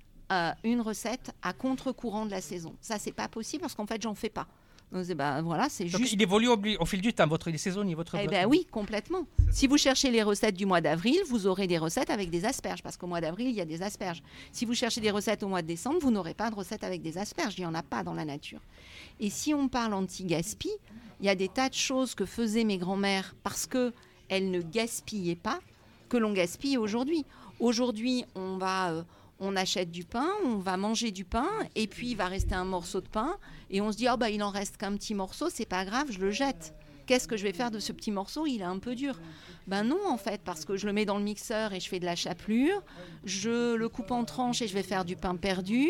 une recette à contre-courant de la saison. Ça, c'est pas possible parce qu'en fait, j'en fais pas. Donc, c'est Donc, juste... il évolue au fil du temps, les saisonniers, votre blog. Oui, complètement. Si vous cherchez les recettes du mois d'avril, vous aurez des recettes avec des asperges, parce qu'au mois d'avril, il y a des asperges. Si vous cherchez des recettes au mois de décembre, vous n'aurez pas de recettes avec des asperges. Il n'y en a pas dans la nature. Et si on parle anti-gaspi, il y a des tas de choses que faisaient mes grands-mères parce qu'elles ne gaspillaient pas, que l'on gaspille aujourd'hui. Aujourd'hui, on achète du pain, on va manger du pain, et puis il va rester un morceau de pain, et on se dit il en reste qu'un petit morceau, c'est pas grave, je le jette. Qu'est-ce que je vais faire de ce petit morceau? Il est un peu dur. Non, en fait, parce que je le mets dans le mixeur et je fais de la chapelure, je le coupe en tranches et je vais faire du pain perdu,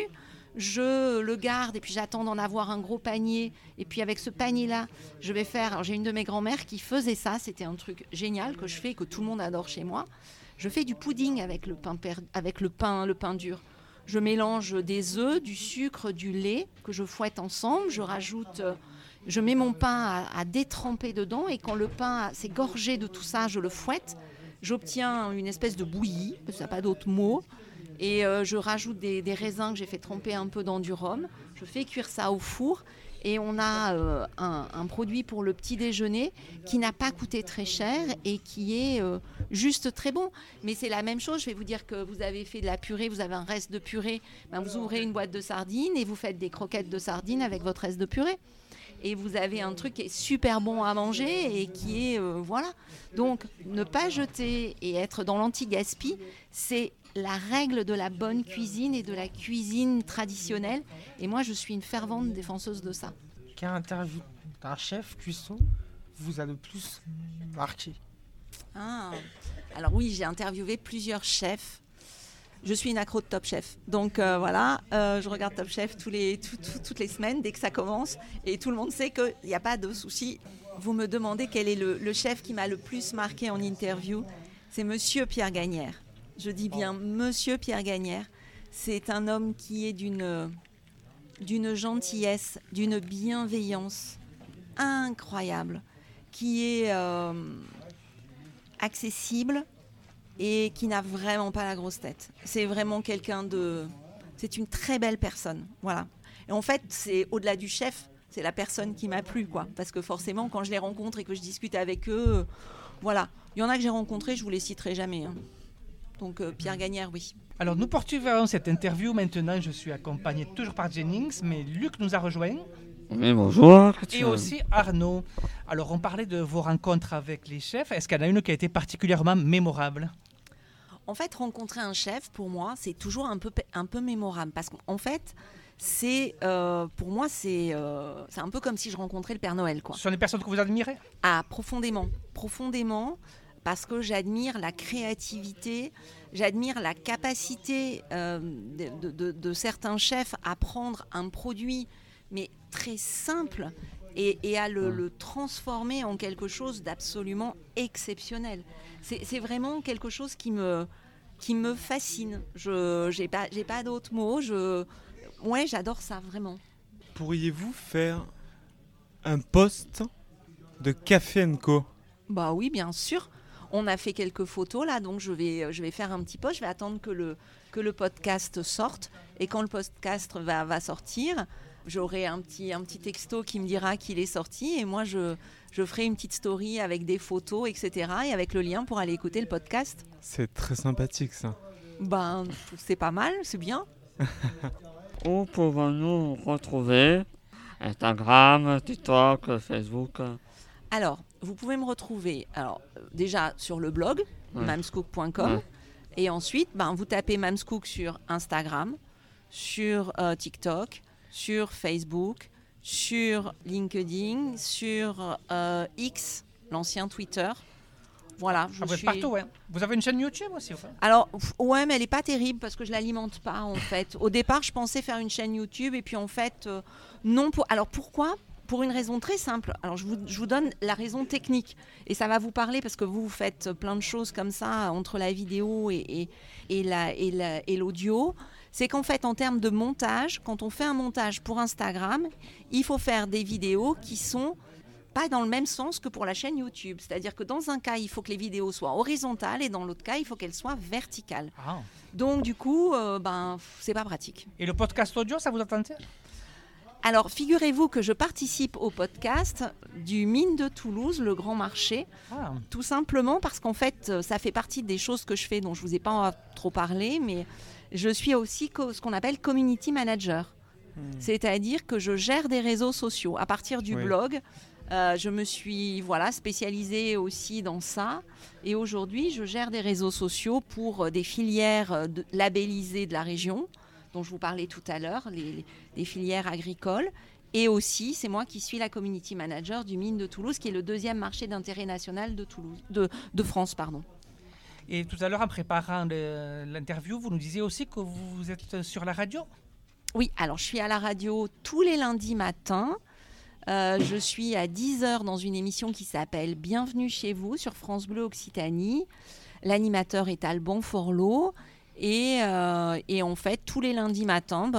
je le garde et puis j'attends d'en avoir un gros panier, et puis avec ce panier-là, je vais faire... Alors, j'ai une de mes grand-mères qui faisait ça, c'était un truc génial que je fais, que tout le monde adore chez moi. Je fais du pudding avec le pain dur. Je mélange des œufs, du sucre, du lait que je fouette ensemble. Je mets mon pain à détremper dedans, et quand le pain s'est gorgé de tout ça, je le fouette. J'obtiens une espèce de bouillie, ça n'a pas d'autre mot. Et je rajoute des raisins que j'ai fait tremper un peu dans du rhum. Je fais cuire ça au four. Et on a un produit pour le petit déjeuner qui n'a pas coûté très cher et qui est juste très bon. Mais c'est la même chose, je vais vous dire que vous avez fait de la purée, vous avez un reste de purée, vous ouvrez une boîte de sardines et vous faites des croquettes de sardines avec votre reste de purée. Et vous avez un truc qui est super bon à manger et qui est... voilà. Donc, ne pas jeter et être dans l'anti-gaspi, c'est la règle de la bonne cuisine et de la cuisine traditionnelle. Et moi, je suis une fervente défenseuse de ça. Quelle interview d'un chef cuisson vous a le plus marqué? Alors oui, j'ai interviewé plusieurs chefs. Je suis une accro de Top Chef. Donc voilà, je regarde Top Chef toutes les semaines dès que ça commence. Et tout le monde sait qu'il n'y a pas de souci. Vous me demandez quel est le chef qui m'a le plus marqué en interview. C'est Monsieur Pierre Gagnère. Je dis bien Monsieur Pierre Gagnère. C'est un homme qui est d'une gentillesse, d'une bienveillance incroyable, qui est accessible et qui n'a vraiment pas la grosse tête. C'est vraiment c'est une très belle personne, voilà. Et en fait, c'est au-delà du chef, c'est la personne qui m'a plu, quoi. Parce que forcément, quand je les rencontre et que je discute avec eux, voilà. Il y en a que j'ai rencontrés, je vous les citerai jamais. Donc Pierre Gagnère, oui. Alors nous poursuivons cette interview. Maintenant, je suis accompagné toujours par Jennings, mais Luc nous a rejoint. Oui, bonjour. Et aussi Arnaud. Alors on parlait de vos rencontres avec les chefs. Est-ce qu'il y en a une qui a été particulièrement mémorable? En fait, rencontrer un chef, pour moi, c'est toujours un peu mémorable. Parce qu'en fait, pour moi, c'est un peu comme si je rencontrais le Père Noël, quoi. Ce sont des personnes que vous admirez? Ah, profondément. Profondément. Parce que j'admire la créativité, j'admire la capacité de certains chefs à prendre un produit, mais très simple, et à le transformer en quelque chose d'absolument exceptionnel. C'est vraiment quelque chose qui me fascine. J'ai pas d'autres mots. Ouais, j'adore ça, vraiment. Pourriez-vous faire un post de Café & Co? Bah oui, bien sûr. On a fait quelques photos là, donc je vais faire un petit post. Je vais attendre que le podcast sorte. Et quand le podcast va sortir, j'aurai un petit texto qui me dira qu'il est sorti. Et moi, je ferai une petite story avec des photos, etc. Et avec le lien pour aller écouter le podcast. C'est très sympathique, ça. Ben, c'est pas mal, c'est bien. Où pouvons-nous retrouver? Instagram, TikTok, Facebook? Alors, vous pouvez me retrouver déjà sur le blog, mamscook.com. Ouais. Et ensuite, vous tapez Mamscook sur Instagram, sur TikTok, sur Facebook, sur LinkedIn, sur X, l'ancien Twitter. Voilà, vous êtes partout, ouais. Vous avez une chaîne YouTube aussi, enfin? Alors, ouais, mais elle n'est pas terrible parce que je ne l'alimente pas, en fait. Au départ, je pensais faire une chaîne YouTube et puis en fait, non. Alors, pourquoi ? Pour une raison très simple. Alors, je vous donne la raison technique. Et ça va vous parler parce que vous faites plein de choses comme ça entre la vidéo et l'audio. C'est qu'en fait, en termes de montage, quand on fait un montage pour Instagram, il faut faire des vidéos qui sont pas dans le même sens que pour la chaîne YouTube. C'est-à-dire que dans un cas, il faut que les vidéos soient horizontales et dans l'autre cas, il faut qu'elles soient verticales. Ah. Donc, du coup, c'est pas pratique. Et le podcast audio, ça vous a tenté ? Alors, figurez-vous que je participe au podcast du Mine de Toulouse, le Grand Marché, tout simplement parce qu'en fait, ça fait partie des choses que je fais dont je ne vous ai pas trop parlé, mais je suis aussi ce qu'on appelle community manager. C'est-à-dire que je gère des réseaux sociaux. À partir du blog, je me suis spécialisée aussi dans ça. Et aujourd'hui, je gère des réseaux sociaux pour des filières labellisées de la région, dont je vous parlais tout à l'heure, les filières agricoles. Et aussi, c'est moi qui suis la community manager du Mine de Toulouse, qui est le deuxième marché d'intérêt national de France. Et tout à l'heure, en préparant l'interview, vous nous disiez aussi que vous êtes sur la radio ? Oui, alors je suis à la radio tous les lundis matins. Je suis à 10h dans une émission qui s'appelle Bienvenue chez vous sur France Bleu Occitanie. L'animateur est Alban Forlot. Et en fait, tous les lundis matins,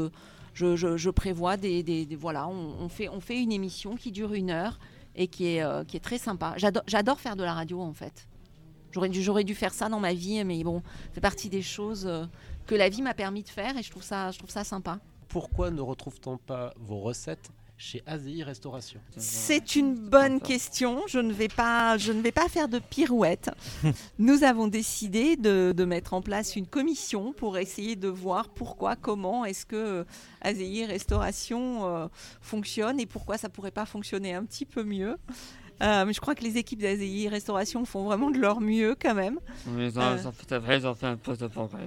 je prévois on fait une émission qui dure 1 heure et qui est très sympa. J'adore faire de la radio, en fait. J'aurais dû faire ça dans ma vie, mais bon, ça fait partie des choses que la vie m'a permis de faire et je trouve ça sympa. Pourquoi ne retrouve-t-on pas vos recettes chez AZI Restauration? C'est une bonne question. Je ne vais pas faire de pirouette. Nous avons décidé de mettre en place une commission pour essayer de voir pourquoi, comment est-ce que AZI Restauration fonctionne et pourquoi ça pourrait pas fonctionner un petit peu mieux. Mais je crois que les équipes d'AZI Restauration font vraiment de leur mieux quand même. Oui, c'est vrai, ils ont fait un peu de progrès.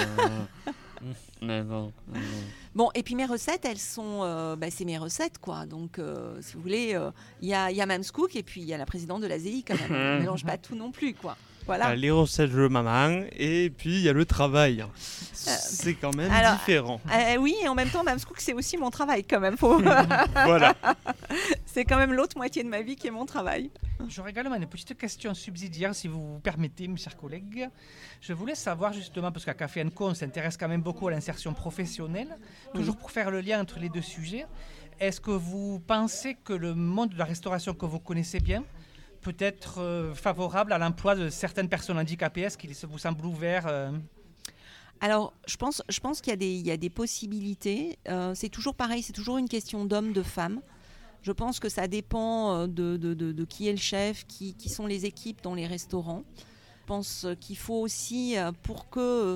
Mais bon. Bon, et puis mes recettes, elles sont... c'est mes recettes, quoi. Donc, si vous voulez, il y a Mams Cook et puis il y a la présidente de l'AZI, quand même. On ne mélange pas tout non plus, quoi. Voilà. Les recettes de maman, et puis il y a le travail. C'est quand même différent. Oui, et en même temps, Mams Cook, c'est aussi mon travail, quand même. Voilà. C'est quand même l'autre moitié de ma vie qui est mon travail. J'aurais également une petite question subsidiaire, si vous permettez, mes chers collègues. Je voulais savoir justement, parce qu'à Café & Co, on s'intéresse quand même beaucoup à l'insertion professionnelle, toujours pour faire le lien entre les deux sujets. Est-ce que vous pensez que le monde de la restauration que vous connaissez bien peut être favorable à l'emploi de certaines personnes handicapées? Est-ce qu'il vous semble ouvert Alors, je pense qu'il y a des possibilités. C'est toujours pareil, c'est toujours une question d'homme, de femme. Je pense que ça dépend de qui est le chef, qui sont les équipes dans les restaurants. Je pense qu'il faut aussi, pour que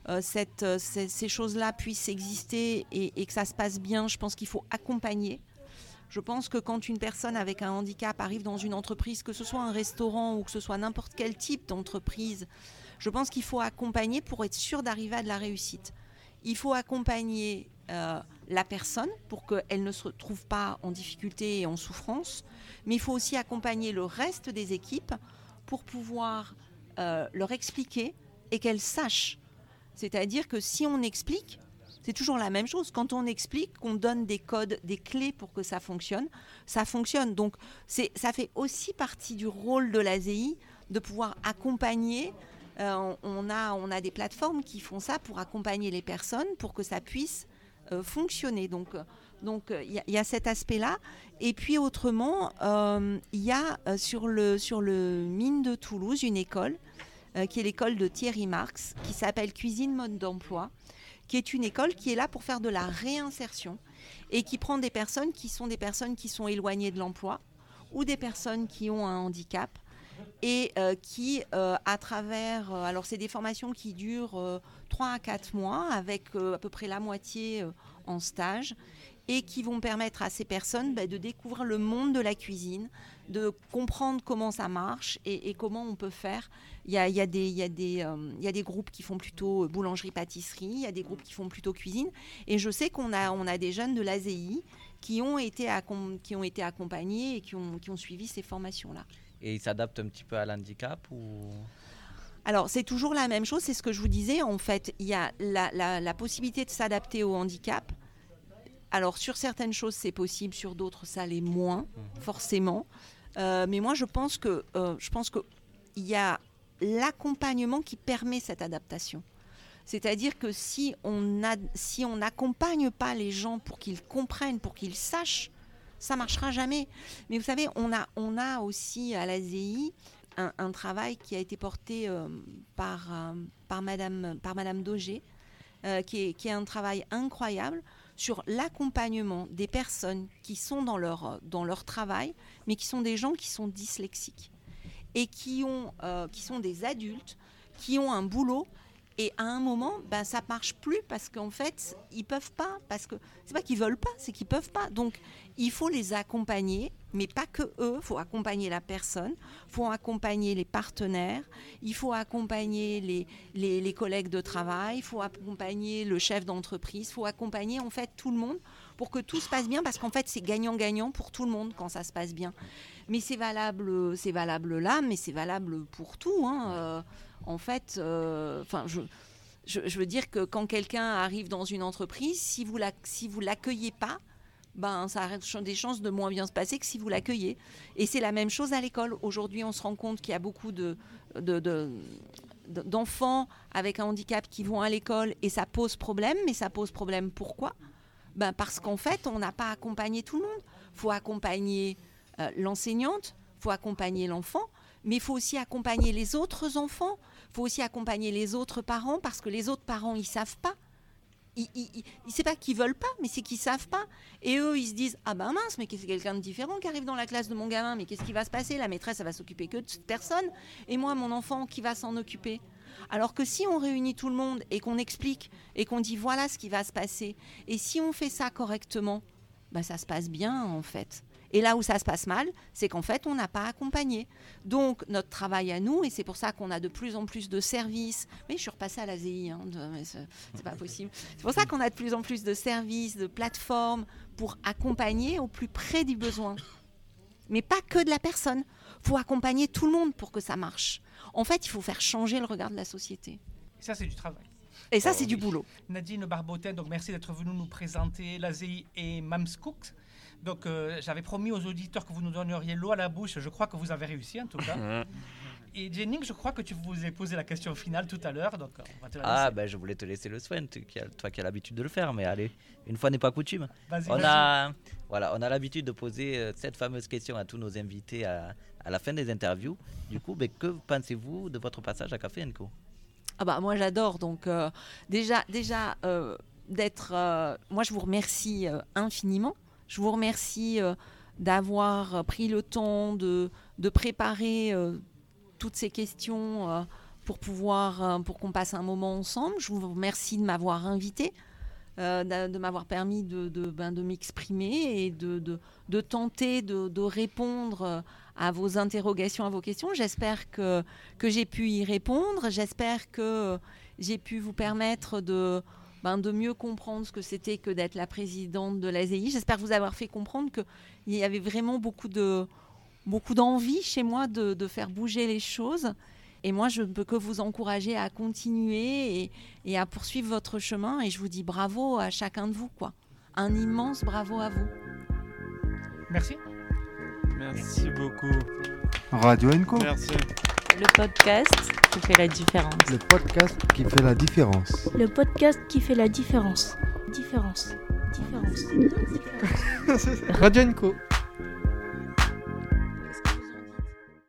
ces choses-là puissent exister et que ça se passe bien, je pense qu'il faut accompagner. Je pense que quand une personne avec un handicap arrive dans une entreprise, que ce soit un restaurant ou que ce soit n'importe quel type d'entreprise, je pense qu'il faut accompagner pour être sûr d'arriver à de la réussite. Il faut accompagner la personne pour qu'elle ne se retrouve pas en difficulté et en souffrance, mais il faut aussi accompagner le reste des équipes pour pouvoir leur expliquer et qu'elles sachent. C'est-à-dire que si on explique, c'est toujours la même chose. Quand on explique, qu'on donne des codes, des clés pour que ça fonctionne, ça fonctionne. Donc ça fait aussi partie du rôle de l'AZI de pouvoir accompagner. On a des plateformes qui font ça pour accompagner les personnes pour que ça puisse fonctionner. Donc il y a cet aspect-là. Et puis autrement, il y a sur le Mine de Toulouse une école qui est l'école de Thierry Marx, qui s'appelle Cuisine Mode d'Emploi, qui est une école qui est là pour faire de la réinsertion et qui prend des personnes qui sont éloignées de l'emploi ou des personnes qui ont un handicap et qui, à travers... alors, c'est des formations qui durent 3 à 4 mois avec à peu près la moitié en stage et qui vont permettre à ces personnes de découvrir le monde de la cuisine, de comprendre comment ça marche et comment on peut faire. Il y a des groupes qui font plutôt boulangerie-pâtisserie, il y a des groupes qui font plutôt cuisine. Et je sais qu'on a des jeunes de l'AZI qui ont été accompagnés et qui ont suivi ces formations-là. Et ils s'adaptent un petit peu à l'handicap ou... Alors, c'est toujours la même chose, c'est ce que je vous disais. En fait, il y a la possibilité de s'adapter au handicap. Alors, sur certaines choses, c'est possible, sur d'autres, ça l'est moins, forcément. Mais moi, je pense qu'il y a l'accompagnement qui permet cette adaptation. C'est-à-dire que si on n'accompagne pas les gens pour qu'ils comprennent, pour qu'ils sachent, ça ne marchera jamais. Mais vous savez, on a aussi à l'AZI un travail qui a été porté par Madame Daugé, qui est un travail incroyable sur l'accompagnement des personnes qui sont dans leur travail, mais qui sont des gens qui sont dyslexiques et qui sont des adultes, qui ont un boulot. Et à un moment, ça ne marche plus parce qu'en fait, ils ne peuvent pas. Parce que ce n'est pas qu'ils ne veulent pas, c'est qu'ils ne peuvent pas. Donc, il faut les accompagner, mais pas que eux. Il faut accompagner la personne, il faut accompagner les partenaires, il faut accompagner les collègues de travail, il faut accompagner le chef d'entreprise, il faut accompagner en fait tout le monde pour que tout se passe bien. Parce qu'en fait, c'est gagnant-gagnant pour tout le monde quand ça se passe bien. Mais c'est valable là, mais c'est valable pour tout, hein. En fait, je veux dire que quand quelqu'un arrive dans une entreprise, si vous l'accueillez pas, ça a des chances de moins bien se passer que si vous l'accueillez. Et c'est la même chose à l'école. Aujourd'hui, on se rend compte qu'il y a beaucoup d'enfants avec un handicap qui vont à l'école et ça pose problème. Mais ça pose problème pourquoi ? Parce qu'en fait, on n'a pas accompagné tout le monde. Il faut accompagner l'enseignante, il faut accompagner l'enfant, mais il faut aussi accompagner les autres enfants. Il faut aussi accompagner les autres parents parce que les autres parents, ils ne savent pas. c'est pas qu'ils veulent pas, mais c'est qu'ils savent pas. Et eux, ils se disent ah ben mince, mais c'est quelqu'un de différent qui arrive dans la classe de mon gamin, mais qu'est-ce qui va se passer? La maîtresse, elle va s'occuper que de cette personne, et moi, mon enfant, qui va s'en occuper? Alors que si on réunit tout le monde et qu'on explique et qu'on dit voilà ce qui va se passer, et si on fait ça correctement, ben ça se passe bien en fait. Et là où ça se passe mal, c'est qu'en fait, on n'a pas accompagné. Donc, notre travail à nous, et c'est pour ça qu'on a de plus en plus de services. Oui, je suis repassée à l'ASEI, mais c'est pas possible. C'est pour ça qu'on a de plus en plus de services, de plateformes pour accompagner au plus près du besoin. Mais pas que de la personne. Il faut accompagner tout le monde pour que ça marche. En fait, il faut faire changer le regard de la société. Et ça, c'est du travail. Et ça, c'est du boulot. Nadine Barbotin, donc merci d'être venue nous présenter l'ASEI et Mamscook. Donc, j'avais promis aux auditeurs que vous nous donneriez l'eau à la bouche. Je crois que vous avez réussi, en tout cas. Et Jenning, je crois que tu vous ai posé la question finale tout à l'heure. Donc, on va te la laisser. Ben, je voulais te laisser le soin, toi qui as l'habitude de le faire. Mais allez, une fois n'est pas coutume. Vas-y. On a l'habitude de poser cette fameuse question à tous nos invités à la fin des interviews. Du coup, que pensez-vous de votre passage à Café & Co? Moi, j'adore. Donc, déjà d'être... moi, je vous remercie infiniment. Je vous remercie d'avoir pris le temps de préparer toutes ces questions pour qu'on passe un moment ensemble. Je vous remercie de m'avoir invité, de m'avoir permis de m'exprimer et de tenter de répondre à vos interrogations, à vos questions. J'espère que j'ai pu y répondre. J'espère que j'ai pu vous permettre de mieux comprendre ce que c'était que d'être la présidente de l'ASEI. J'espère vous avoir fait comprendre qu'il y avait vraiment beaucoup d'envie chez moi de faire bouger les choses. Et moi, je ne peux que vous encourager à continuer et à poursuivre votre chemin. Et je vous dis bravo à chacun de vous, quoi. Un immense bravo à vous. Merci. Merci beaucoup. Radio & Co. Merci. Le podcast qui fait la différence. Le podcast qui fait la différence. Le podcast qui fait la différence. Différence. Radio & Co.